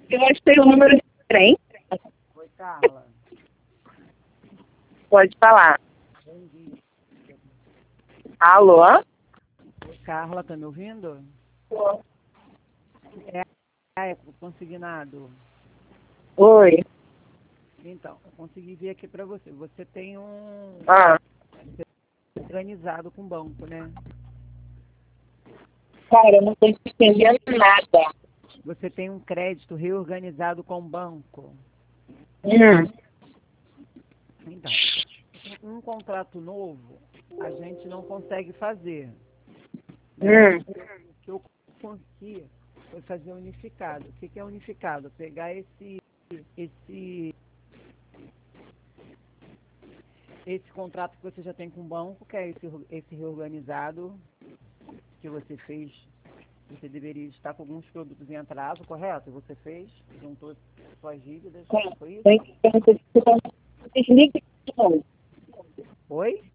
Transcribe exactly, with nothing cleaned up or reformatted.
Eu acho que tem o número de trem. Oi, Carla. Pode falar. Bom dia. Alô? Oi, Carla, tá me ouvindo? É, é consignado. Oi. Então, eu consegui ver aqui pra você. Você tem um Ah, organizado com banco, né? cara, eu não tô entendendo nada. Você tem um crédito reorganizado com banco. Hum. Então, um um contrato novo a gente não consegue fazer, né? Hum. O que eu consegui foi fazer unificado. O que que é unificado? Pegar esse, esse, esse contrato que você já tem com o banco, que é esse, esse reorganizado que você fez. Você deveria estar com alguns produtos em atraso, correto? Você fez, juntou suas dívidas, não foi isso? Desliga de novo. Oi?